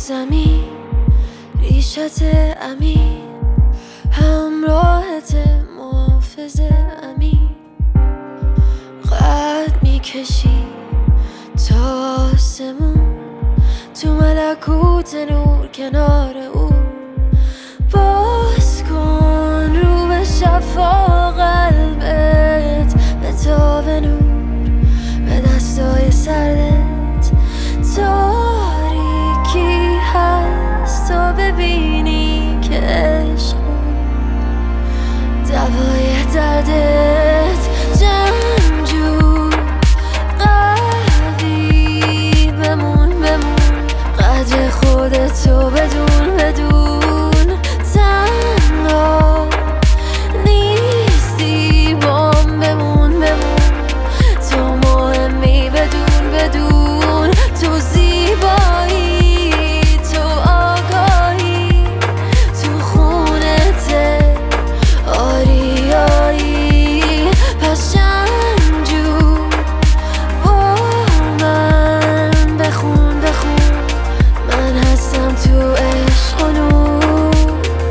زمین ریشت امین همراهت محافظ امین قد میکشی تا آسمون تو ملکوت نور کنار او باز کن رو به شفا قلبت به تاب نور به دستای سردت تاریکی هست تا ببینی که عشق دوای دردت جنگجو قوی بمون قدر خودتو بدون تنها نیستی بام بمون تو مهمی بدون تو زیبایی تو آگاهی تو خونته آریایی پس جنگجو با من بخون من هستم تو عشق و نور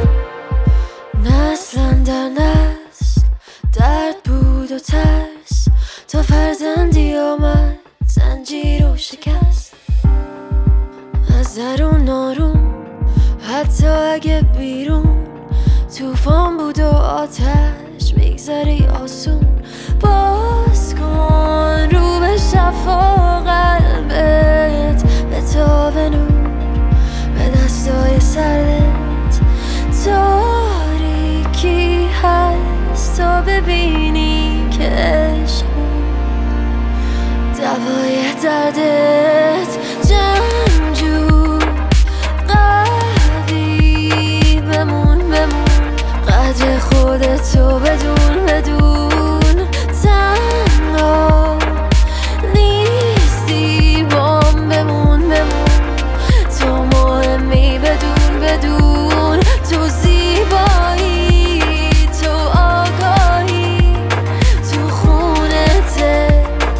نسلا در نسل درد بود و ترس تا فرزندی آمد زنجیر و شکست از درون نارون حتی اگه بیرون توفان بود و آتش میگذری آسون باز کن رو به شفا قلبت به تاب نور به دستای سردت تاریکی هست تا ببینی که عشق دوای دردت جنگجو قوی بمون قدر خودتو بدون تنها نیستی بام بمون تو مهمی بدون تو زیبایی تو آگاهی تو خونته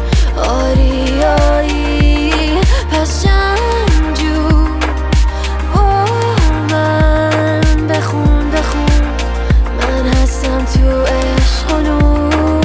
آریایی پس جنگجو با من بخون من هستم تو عشق و نور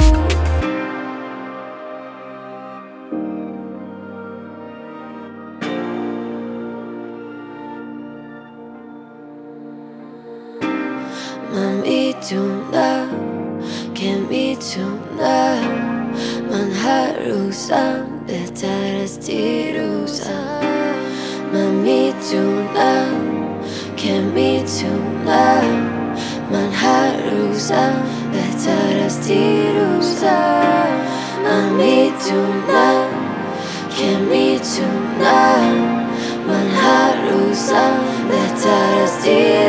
من میدونم که میتونم من هر روزم بهتر از دیروزم من میدونم که میتونم من هر روزم بهتر از دیروزم من میدونم که میتونم من هر روزم بهتر از دیروزم